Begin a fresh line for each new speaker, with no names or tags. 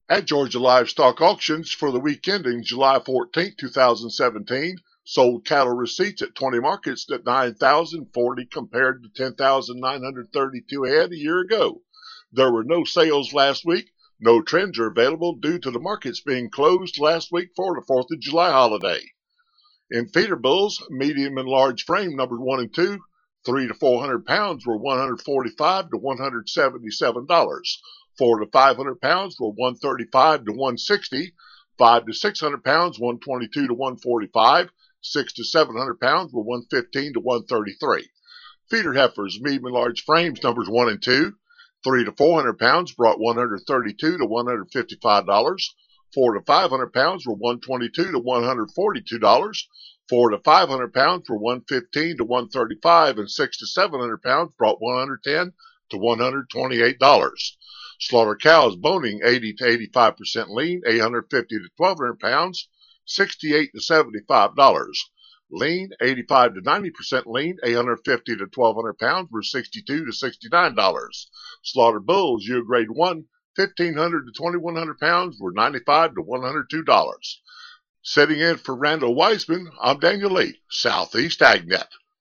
At Georgia Livestock Auctions for the week ending July 14, 2017, sold cattle receipts at 20 markets at 9,040 compared to 10,932 head a year ago. There were no sales last week. No trends are available due to the markets being closed last week for the 4th of July holiday. In feeder bulls, medium and large frame numbered 1 and 2, 3 to 400 pounds were $145 to $177. 4 to 500 pounds were $135 to $160. 5 to 600 pounds, $122 to $145. 6 to 700 pounds were $115 to $133. Feeder heifers, medium and large frames, numbers 1 and 2. 3 to 400 pounds brought $132 to $155. 4 to 500 pounds were $122 to $142. 4 to 500 pounds were $115 to $135, and 6 to 700 pounds brought $110 to $128. Slaughter cows boning 80 to 85% lean, 850 to 1,200 pounds, $68 to $75. Lean, 85 to 90% lean, 850 to 1,200 pounds were $62 to $69. Slaughter bulls, year grade 1, 1,500 to 2,100 pounds were $95 to $102. Sitting in for Randall Wiseman, I'm Daniel Lee, Southeast AgNet.